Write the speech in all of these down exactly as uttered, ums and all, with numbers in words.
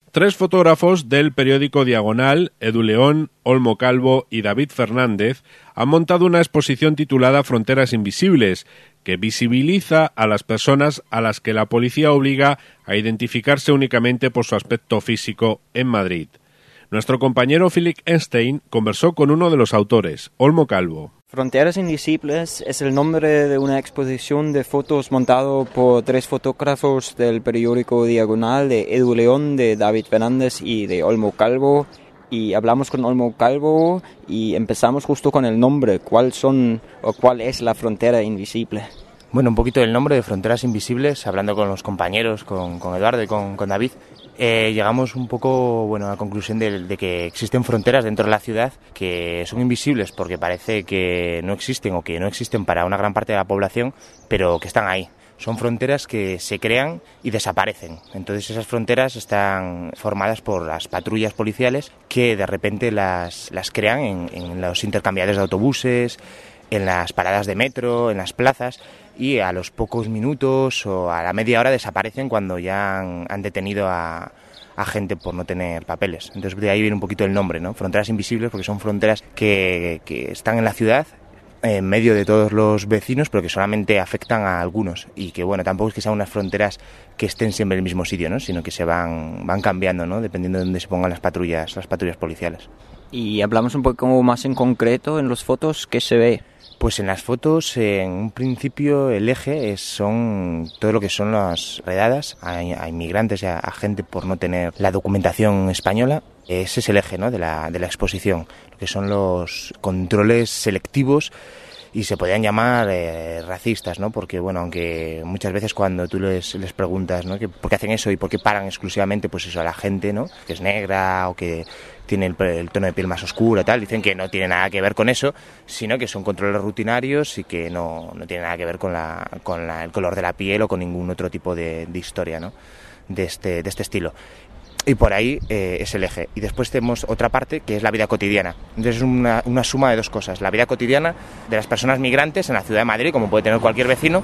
Tres fotógrafos del periódico Diagonal, Edu León, Olmo Calvo y David Fernández, han montado una exposición titulada Fronteras Invisibles, que visibiliza a las personas a las que la policía obliga a identificarse únicamente por su aspecto físico en Madrid. Nuestro compañero Philip Einstein conversó con uno de los autores, Olmo Calvo. Fronteras Invisibles es el nombre de una exposición de fotos montado por tres fotógrafos del periódico Diagonal, de Edu León, de David Fernández y de Olmo Calvo. Y hablamos con Olmo Calvo y empezamos justo con el nombre. ¿Cuál son o cuál es la frontera invisible? Bueno, un poquito del nombre de Fronteras Invisibles, hablando con los compañeros, con, con Eduardo y con, con David, eh, llegamos un poco bueno, a la conclusión de, de que existen fronteras dentro de la ciudad que son invisibles porque parece que no existen o que no existen para una gran parte de la población, pero que están ahí. Son fronteras que se crean y desaparecen. Entonces esas fronteras están formadas por las patrullas policiales que de repente las, las crean en, en los intercambiadores de autobuses, en las paradas de metro, en las plazas, y a los pocos minutos o a la media hora desaparecen cuando ya han, han detenido a, a gente por no tener papeles. Entonces de ahí viene un poquito el nombre, ¿no? Fronteras invisibles, porque son fronteras que, que están en la ciudad, en medio de todos los vecinos, pero que solamente afectan a algunos. Y que, bueno, tampoco es que sean unas fronteras que estén siempre en el mismo sitio, ¿no? Sino que se van, van cambiando, ¿no? Dependiendo de dónde se pongan las patrullas, las patrullas policiales. Y hablamos un poco más en concreto en las fotos, ¿qué se ve? Pues en las fotos, en un principio, el eje es, son todo lo que son las redadas a, a inmigrantes y a, a gente por no tener la documentación española. Ese es el eje, ¿no? de, la, de la exposición, lo que son los controles selectivos y se podrían llamar eh, racistas, ¿no? Porque, bueno, aunque muchas veces cuando tú les, les preguntas, ¿no? que por qué hacen eso y por qué paran exclusivamente, pues eso, a la gente, ¿no? Que es negra o que tiene el, el tono de piel más oscuro y tal, dicen que no tiene nada que ver con eso, sino que son controles rutinarios y que no, no tiene nada que ver con, la, con la, el color de la piel o con ningún otro tipo de, de historia, ¿no? de, este, de este estilo. Y por ahí eh, es el eje. Y después tenemos otra parte que es la vida cotidiana. Entonces es una, una suma de dos cosas. La vida cotidiana de las personas migrantes en la ciudad de Madrid, como puede tener cualquier vecino,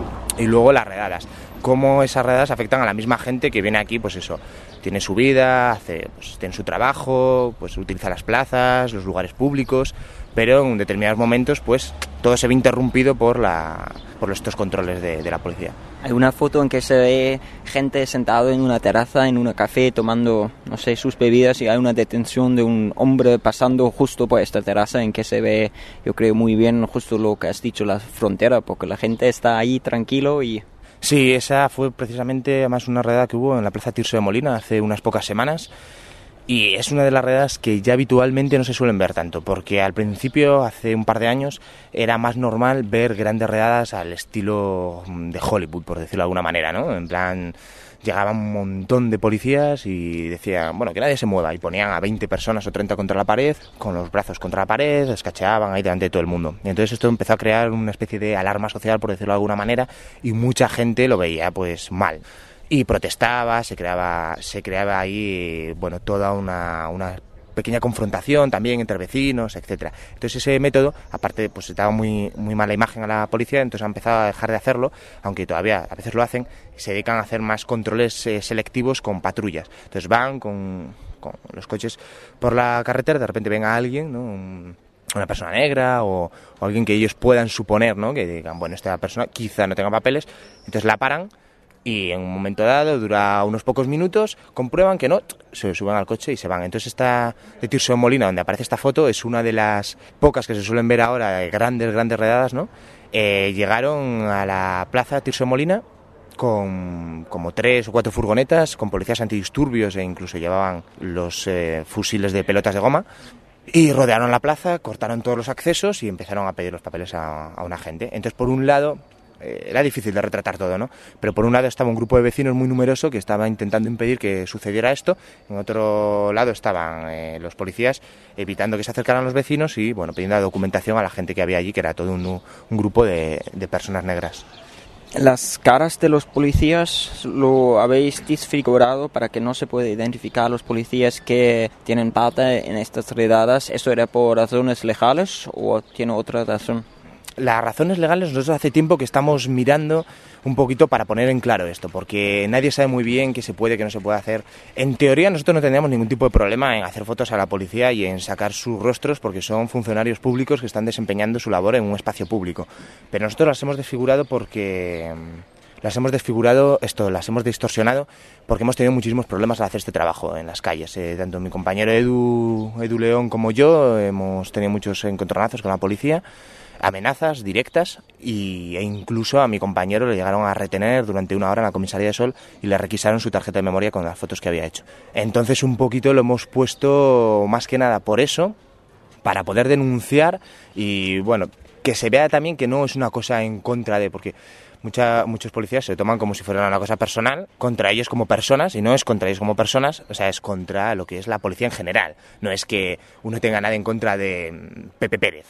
y luego las redadas. Cómo esas redadas afectan a la misma gente que viene aquí, pues eso, tiene su vida, hace, pues, tiene su trabajo, pues utiliza las plazas, los lugares públicos, pero en determinados momentos pues todo se ve interrumpido por, la, por estos controles de, de la policía. Hay una foto en que se ve gente sentada en una terraza, en un café, tomando, no sé, sus bebidas, y hay una detención de un hombre pasando justo por esta terraza en que se ve, yo creo, muy bien justo lo que has dicho, la frontera, porque la gente está ahí tranquilo y... Sí, esa fue precisamente además una redada que hubo en la Plaza Tirso de Molina hace unas pocas semanas. Y es una de las redadas que ya habitualmente no se suelen ver tanto, porque al principio, hace un par de años, era más normal ver grandes redadas al estilo de Hollywood, por decirlo de alguna manera, ¿no? En plan, llegaban un montón de policías y decían, bueno, que nadie se mueva, y ponían a veinte personas o treinta contra la pared, con los brazos contra la pared, les cacheaban ahí delante de todo el mundo. Y entonces esto empezó a crear una especie de alarma social, por decirlo de alguna manera, y mucha gente lo veía pues mal. Y protestaba, se creaba, se creaba ahí, bueno, toda una, una pequeña confrontación también entre vecinos, etcétera. Entonces ese método, aparte, pues daba muy, muy mala imagen a la policía, entonces han empezado a dejar de hacerlo, aunque todavía a veces lo hacen, se dedican a hacer más controles eh, selectivos con patrullas. Entonces van con, con los coches por la carretera, de repente ven a alguien, ¿no? Un, una persona negra o, o alguien que ellos puedan suponer, ¿no? Que digan, bueno, esta persona quizá no tenga papeles, entonces la paran. Y en un momento dado, dura unos pocos minutos, comprueban que no, se suben al coche y se van. Entonces esta de Tirso de Molina, donde aparece esta foto, es una de las pocas que se suelen ver ahora, de grandes, grandes redadas, ¿no? Eh, llegaron a la plaza Tirso de Molina con como tres o cuatro furgonetas, con policías antidisturbios e incluso llevaban los eh, fusiles de pelotas de goma. Y rodearon la plaza, cortaron todos los accesos y empezaron a pedir los papeles a, a una gente. Entonces, por un lado... era difícil de retratar todo, ¿no? Pero por un lado estaba un grupo de vecinos muy numeroso que estaba intentando impedir que sucediera esto. En otro lado estaban eh, los policías evitando que se acercaran los vecinos y, bueno, pidiendo la documentación a la gente que había allí, que era todo un, un grupo de, de personas negras. Las caras de los policías lo habéis desfigurado para que no se pueda identificar a los policías que tienen parte en estas redadas. ¿Eso era por razones legales o tiene otra razón? Las razones legales nosotros hace tiempo que estamos mirando un poquito para poner en claro esto, porque nadie sabe muy bien qué se puede, qué no se puede hacer. En teoría nosotros no tendríamos ningún tipo de problema en hacer fotos a la policía y en sacar sus rostros porque son funcionarios públicos que están desempeñando su labor en un espacio público. Pero nosotros las hemos desfigurado porque... Las hemos desfigurado, esto, las hemos distorsionado porque hemos tenido muchísimos problemas al hacer este trabajo en las calles. Eh, tanto mi compañero Edu, Edu León como yo hemos tenido muchos encontronazos con la policía, amenazas directas y, e incluso a mi compañero le llegaron a retener durante una hora en la comisaría de Sol y le requisaron su tarjeta de memoria con las fotos que había hecho. Entonces un poquito lo hemos puesto más que nada por eso, para poder denunciar y bueno, que se vea también que no es una cosa en contra de... porque Mucha, muchos policías se toman como si fuera una cosa personal contra ellos como personas, y no es contra ellos como personas, o sea, es contra lo que es la policía en general. No es que uno tenga nada en contra de Pepe Pérez,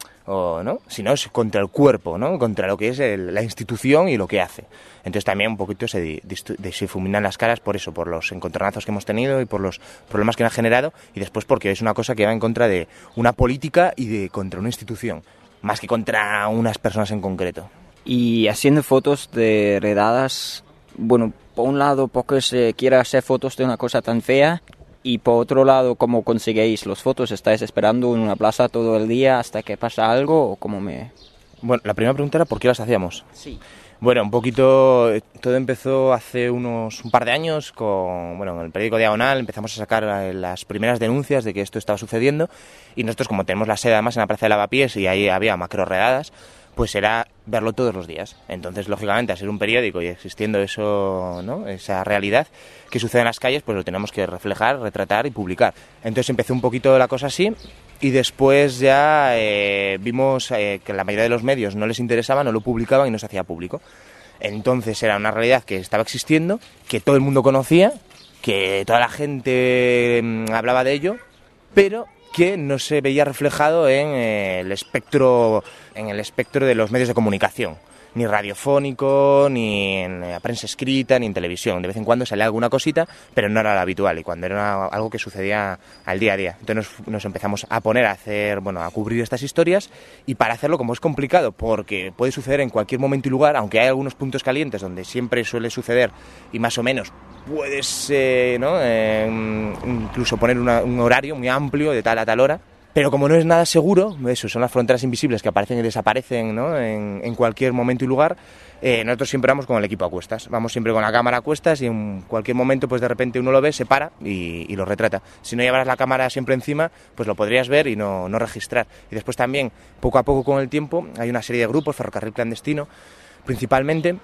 o, ¿no? Sino es contra el cuerpo, ¿no? Contra lo que es el, la institución y lo que hace. Entonces también un poquito se di, distu, se difuminan las caras por eso, por los encontronazos que hemos tenido y por los problemas que han generado, y después porque es una cosa que va en contra de una política y de contra una institución, más que contra unas personas en concreto. Y haciendo fotos de redadas, bueno, por un lado porque se quiere hacer fotos de una cosa tan fea, y por otro lado, ¿cómo conseguís las fotos? ¿Estáis esperando en una plaza todo el día hasta que pasa algo o cómo me...? Bueno, la primera pregunta era ¿por qué las hacíamos? Sí. Bueno, un poquito, todo empezó hace unos un par de años con, bueno, en el periódico Diagonal empezamos a sacar las primeras denuncias de que esto estaba sucediendo, y nosotros, como tenemos la sede además en la Plaza de Lavapiés y ahí había macro redadas, pues era verlo todos los días. Entonces, lógicamente, al ser un periódico y existiendo eso, ¿no?, esa realidad que sucede en las calles, pues lo tenemos que reflejar, retratar y publicar. Entonces empezó un poquito la cosa así, y después ya eh, vimos eh, que la mayoría de los medios no les interesaba, no lo publicaban y no se hacía público. Entonces era una realidad que estaba existiendo, que todo el mundo conocía, que toda la gente mmm, hablaba de ello, pero que no se veía reflejado en eh, el espectro en el espectro de los medios de comunicación, ni radiofónico, ni en la prensa escrita, ni en televisión. De vez en cuando salía alguna cosita, pero no era lo habitual, y cuando era algo que sucedía al día a día. Entonces nos, nos empezamos a poner a hacer, bueno, a cubrir estas historias, y para hacerlo, como es complicado, porque puede suceder en cualquier momento y lugar, aunque hay algunos puntos calientes donde siempre suele suceder, y más o menos puedes, eh, ¿no?, eh, incluso poner una, un horario muy amplio de tal a tal hora. Pero como no es nada seguro, eso son las fronteras invisibles que aparecen y desaparecen, ¿no?, en, en cualquier momento y lugar, eh, nosotros siempre vamos con el equipo a cuestas. Vamos siempre con la cámara a cuestas, y en cualquier momento pues de repente uno lo ve, se para y, y lo retrata. Si no llevaras la cámara siempre encima, pues lo podrías ver y no, no registrar. Y después también, poco a poco con el tiempo, hay una serie de grupos, Ferrocarril Clandestino principalmente,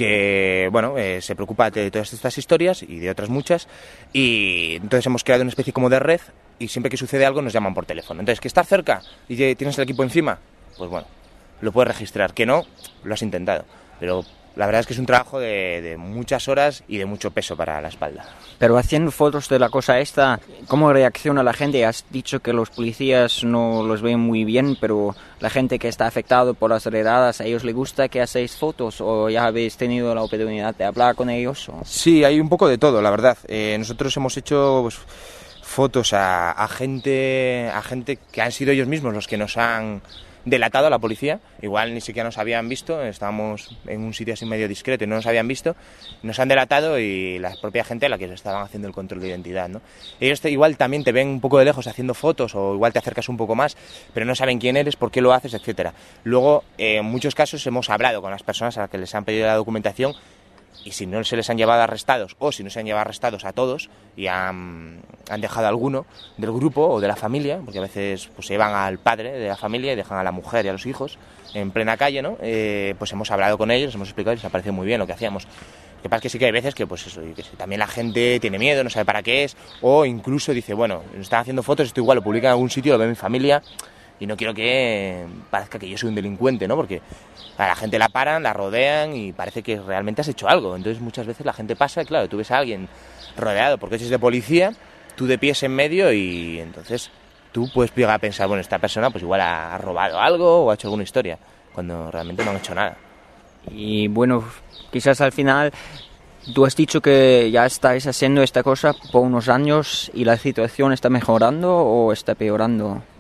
que bueno, eh, se preocupa de todas estas historias y de otras muchas, y entonces hemos creado una especie como de red, y siempre que sucede algo nos llaman por teléfono. Entonces, que estás cerca y tienes el equipo encima, pues bueno, lo puedes registrar. Que no, lo has intentado. Pero la verdad es que es un trabajo de, de muchas horas y de mucho peso para la espalda. Pero haciendo fotos de la cosa esta, ¿cómo reacciona la gente? Has dicho que los policías no los ven muy bien, pero la gente que está afectada por las redadas, ¿a ellos les gusta que hacéis fotos o ya habéis tenido la oportunidad de hablar con ellos? ¿O? Sí, hay un poco de todo, la verdad. Eh, nosotros hemos hecho pues, fotos a, a gente a gente que han sido ellos mismos los que nos han delatado a la policía. Igual ni siquiera nos habían visto, estábamos en un sitio así medio discreto y no nos habían visto, nos han delatado, y la propia gente a la que se estaban haciendo el control de identidad, ¿no? Ellos te, igual también te ven un poco de lejos haciendo fotos, o igual te acercas un poco más, pero no saben quién eres, por qué lo haces, etcétera. Luego, eh, en muchos casos hemos hablado con las personas a las que les han pedido la documentación, y si no se les han llevado arrestados, o si no se han llevado arrestados a todos y han, han dejado a alguno del grupo o de la familia, porque a veces pues, se llevan al padre de la familia y dejan a la mujer y a los hijos en plena calle, ¿no? Eh, pues hemos hablado con ellos, hemos explicado y les ha parecido muy bien lo que hacíamos. Lo que pasa es que sí que hay veces que, pues eso, que también la gente tiene miedo, no sabe para qué es, o incluso dice, bueno, nos están haciendo fotos, esto igual lo publican en algún sitio, lo ve mi familia, y no quiero que parezca que yo soy un delincuente, ¿no? Porque a la gente la paran, la rodean y parece que realmente has hecho algo. Entonces muchas veces la gente pasa y claro, tú ves a alguien rodeado por coches de policía, tú de pies en medio, y entonces tú puedes llegar a pensar, bueno, esta persona pues igual ha robado algo o ha hecho alguna historia, cuando realmente no han hecho nada. Y bueno, quizás al final tú has dicho que ya estáis haciendo esta cosa por unos años y la situación está mejorando o está peorando.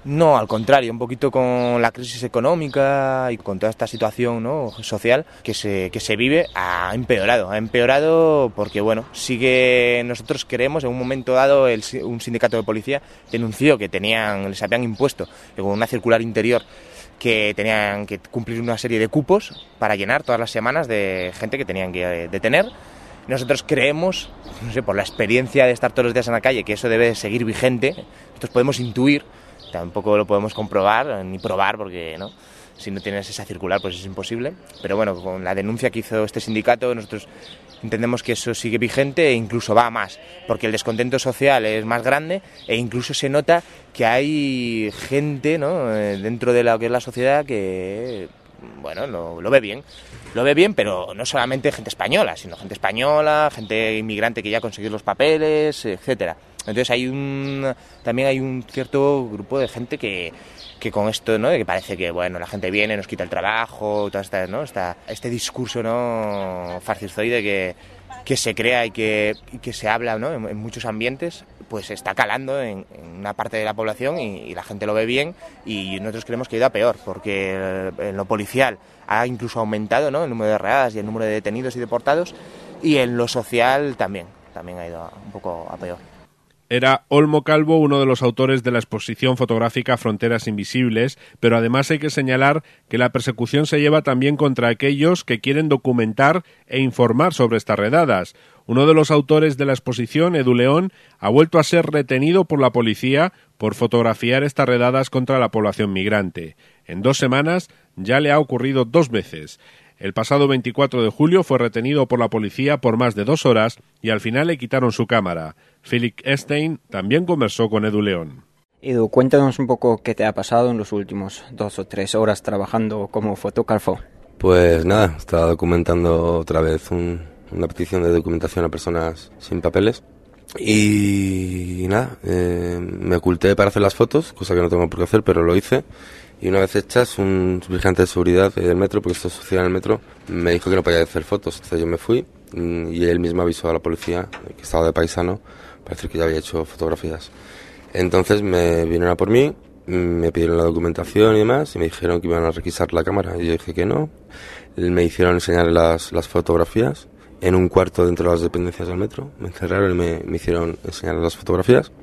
No, al contrario, un poquito con la crisis económica y con toda esta situación, ¿no?, social que se, que se vive, ha empeorado. Ha empeorado porque, bueno, sí que nosotros creemos, en un momento dado, el, un sindicato de policía denunció que tenían, les habían impuesto con una circular interior que tenían que cumplir una serie de cupos para llenar todas las semanas de gente que tenían que detener. Nosotros creemos, no sé, por la experiencia de estar todos los días en la calle, que eso debe seguir vigente. Nosotros podemos intuir, tampoco lo podemos comprobar ni probar porque, ¿no?, si no tienes esa circular pues es imposible, pero bueno, con la denuncia que hizo este sindicato nosotros entendemos que eso sigue vigente e incluso va a más, porque el descontento social es más grande e incluso se nota que hay gente, ¿no?, dentro de lo que es la sociedad que, bueno, lo, lo ve bien, lo ve bien, pero no solamente gente española, sino gente española, gente inmigrante que ya ha conseguido los papeles, etcétera. Entonces hay un también hay un cierto grupo de gente que, que con esto, ¿no?, de que parece que, bueno, la gente viene, nos quita el trabajo, toda esta, ¿no?, esta, este discurso, ¿no?, fascistoide que, que se crea y que, y que se habla, ¿no?, en, en muchos ambientes, pues está calando en, en una parte de la población y, y la gente lo ve bien y nosotros creemos que ha ido a peor, porque en lo policial ha incluso aumentado, ¿no?, el número de redadas y el número de detenidos y deportados, y en lo social también, también ha ido un poco a peor. Era Olmo Calvo uno de los autores de la exposición fotográfica Fronteras Invisibles, pero además hay que señalar que la persecución se lleva también contra aquellos que quieren documentar e informar sobre estas redadas. Uno de los autores de la exposición, Edu León, ha vuelto a ser retenido por la policía por fotografiar estas redadas contra la población migrante. En dos semanas ya le ha ocurrido dos veces. El pasado veinticuatro de julio fue retenido por la policía por más de dos horas y al final le quitaron su cámara. Felix Stein también conversó con Edu León. Edu, cuéntanos un poco qué te ha pasado en los últimos dos o tres horas trabajando como fotógrafo. Pues nada, estaba documentando otra vez un, una petición de documentación a personas sin papeles y nada, eh, me oculté para hacer las fotos, cosa que no tengo por qué hacer, pero lo hice. Y una vez hechas, un vigilante de seguridad del metro, porque esto sucedía en el metro, me dijo que no podía hacer fotos. Entonces yo me fui y él mismo avisó a la policía, que estaba de paisano, para decir que ya había hecho fotografías. Entonces me vinieron a por mí, me pidieron la documentación y demás, y me dijeron que iban a requisar la cámara. Y yo dije que no. Me hicieron enseñar las, las fotografías en un cuarto dentro de las dependencias del metro. Me encerraron y me, me hicieron enseñar las fotografías.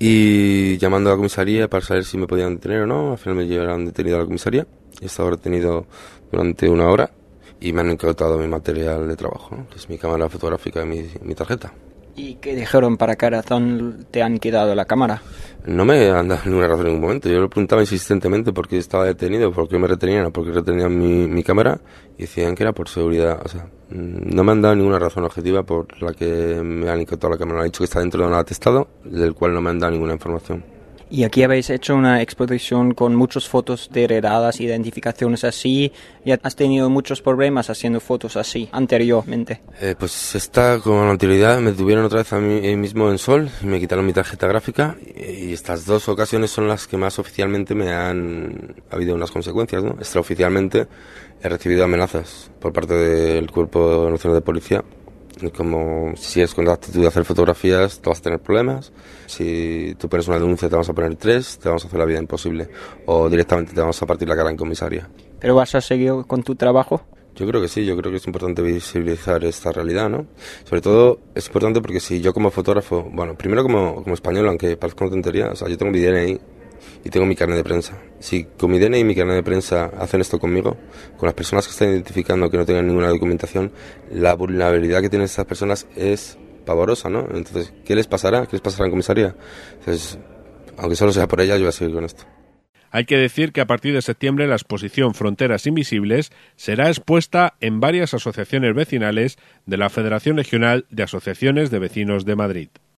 Y llamando a la comisaría para saber si me podían detener o no, al final me llevaron detenido a la comisaría. He estado retenido durante una hora y me han incautado mi material de trabajo, ¿no?, que es mi cámara fotográfica y mi, mi tarjeta. ¿Y qué dijeron? ¿Para qué razón te han quitado la cámara? No me han dado ninguna razón en ningún momento. Yo lo preguntaba insistentemente por qué estaba detenido, por qué me retenían o por qué retenían mi, mi cámara, y decían que era por seguridad. O sea, no me han dado ninguna razón objetiva por la que me han incautado la cámara. Me han dicho que está dentro de un atestado, del cual no me han dado ninguna información. Y aquí habéis hecho una exposición con muchas fotos de redadas, identificaciones así. ¿Ya has tenido muchos problemas haciendo fotos así anteriormente? Eh, pues esta, con anterioridad, me tuvieron otra vez a mí mismo en Sol y me quitaron mi tarjeta gráfica. Y estas dos ocasiones son las que más oficialmente me han... ha habido unas consecuencias, ¿no? Extraoficialmente he recibido amenazas por parte del Cuerpo Nacional de Policía. Como si es con la actitud de hacer fotografías te vas a tener problemas, si tú pones una denuncia te vamos a poner tres, te vamos a hacer la vida imposible o directamente te vamos a partir la cara en comisaría. ¿Pero vas a seguir con tu trabajo? Yo creo que sí, yo creo que es importante visibilizar esta realidad, ¿no? Sobre todo es importante porque si yo como fotógrafo, bueno, primero como, como español, aunque parezca una tontería, o sea, yo tengo mi D N I y tengo mi carnet de prensa. Si con mi D N I y mi carnet de prensa hacen esto conmigo, con las personas que están identificando que no tengan ninguna documentación, la vulnerabilidad que tienen estas personas es pavorosa, ¿no? Entonces, ¿qué les pasará? ¿Qué les pasará en comisaría? Entonces, aunque solo sea por ella, yo voy a seguir con esto. Hay que decir que a partir de septiembre la exposición Fronteras Invisibles será expuesta en varias asociaciones vecinales de la Federación Regional de Asociaciones de Vecinos de Madrid.